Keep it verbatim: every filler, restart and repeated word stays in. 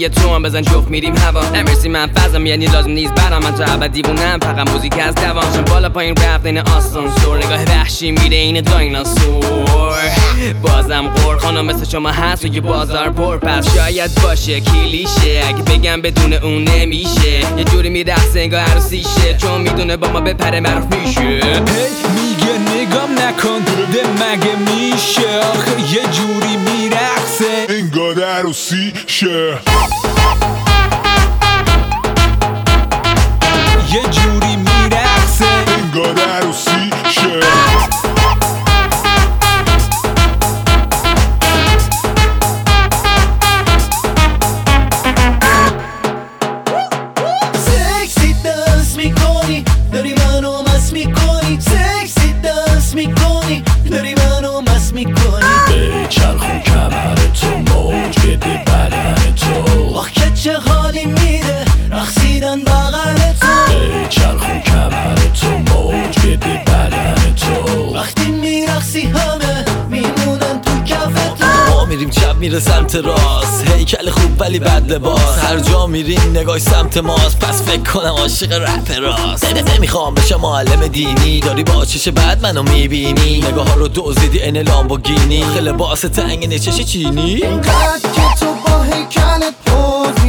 روی تو هم بزن جفت میریم هوا. نمیرسی من فضم یعنی لازم نیست برام، من تا ابد دیوونم فقط موزیک از دوام. چون بالا پایین رفت این آسانسور، نگاه وحشی میره این دایناسور. بازم قور خانم مثل شما هست و یه بازار پر، پس شاید باشه کلیشه اگه بگم بدون اون نمیشه. یه جوری میرقصه انگار عروسیشه، چون میدونه با ما بپره معروف میشه. هی میگه نگام نکن ده مگه میشه، آخه یه جوری میرقصه انگار عروسیشه. یه جوری میرقصه انگار عروسیشه. سکسی دنس میکنی داری منو مست میکنی، سکسی دنس میکنی داری منو مست میکنی. بچرخون کمرتو موج بده بدن تو، آخ که چه حالی میده رقصیدن بغل تو. بچرخون کمرتو موج بده بدن تو، وقتی میرقصی همه میمونن تو کف تو. ما میریم چپ میره سمت راست، هیکل خوب ولی بد لباس، هر جا میریم نگاه سمت ماست، پس فکر کنم عاشق رپ راست. نمیخوام بشم معلم دینی، داری با چش بد منو میبینی، نگاه ها رو دزدیدی این لامبورگینی، خیلی لباس تنگ چش چینی. اینقدر که تو با هیکلت پوز